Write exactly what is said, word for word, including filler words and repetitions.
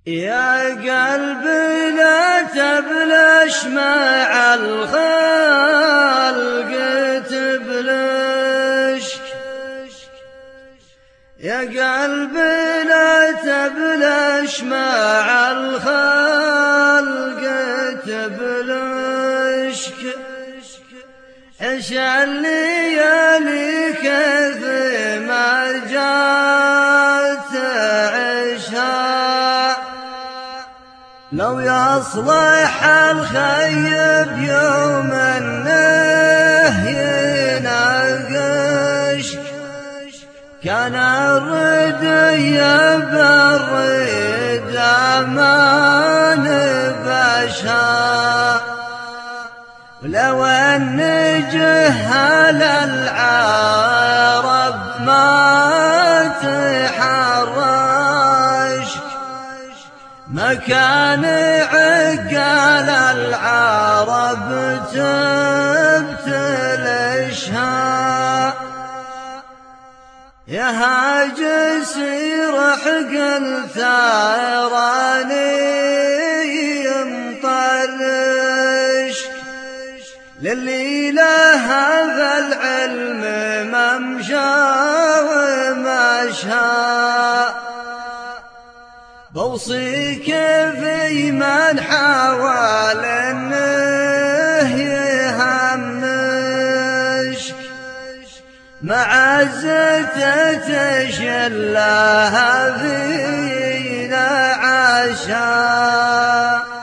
يا قلبي لا تبلش مع الخلق تبلش، يا قلبي لا تبلش مع الخلق تبلشك، عش الليالي كيف ما جات عشها، لو يصلح الخيب يوم انه يناقشك، كان الردي بالرد ما نبشها، ولو ان جهل العرب ما تحرشك، ما كان عقال العرب تبتلشها، يا هاجس رحق الثاراني مطرشك، للي له هذا العلم ممشى ومشى، بوصيك في من حاول انه يهمشك، معزته تشلها فينا عشا.